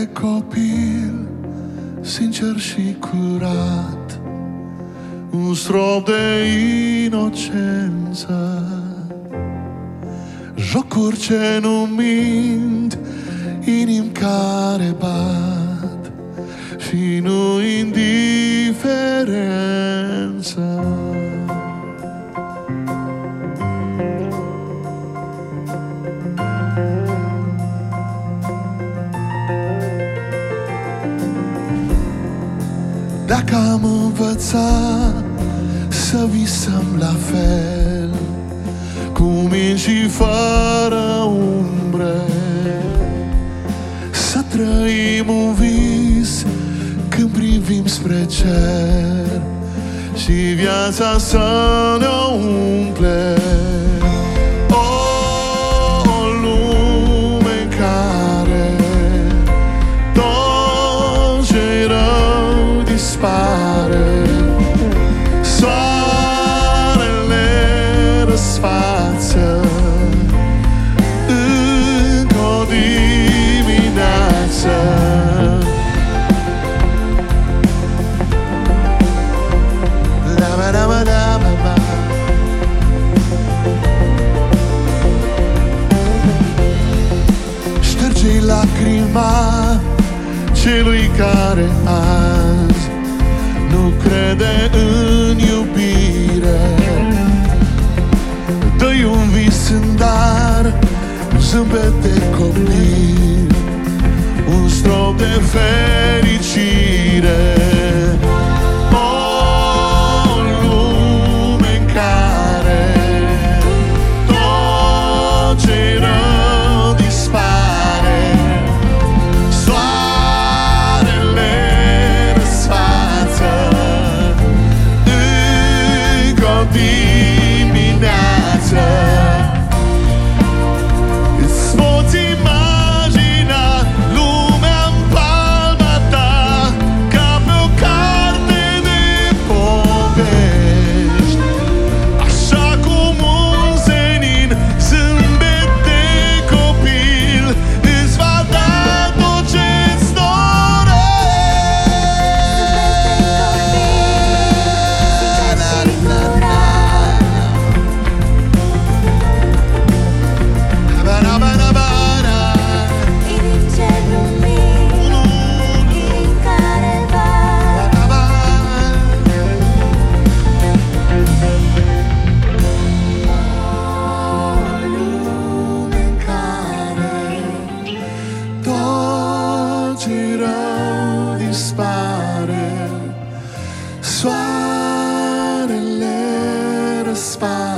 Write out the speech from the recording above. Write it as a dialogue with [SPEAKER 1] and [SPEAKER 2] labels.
[SPEAKER 1] de copil, sincer și curat, un strop de inocență, jocuri ce nu mint, inimi care bat și nu indiferență. Dacă am învățat să visăm la fel, cu mine și fără umbre, să trăim un vis când privim spre cer și viața să ne umple. O lume în care tot ce-i rău dispare, soarele răsfață încă o dimineață. Șterge-i lacrima celui care azi nu crede în iubire. Dă-i un vis în dar, un zâmbet de copil, un strop de fericire. O lume în care tot ce-i rău dispare, soarele răsfață încă o dimineață. Îți poți imagina lumea în palma ta, ca pe o carte de povești, așa cum un senin zâmbet de copil îți va da tot ce-ți dispare, soarele răsfare.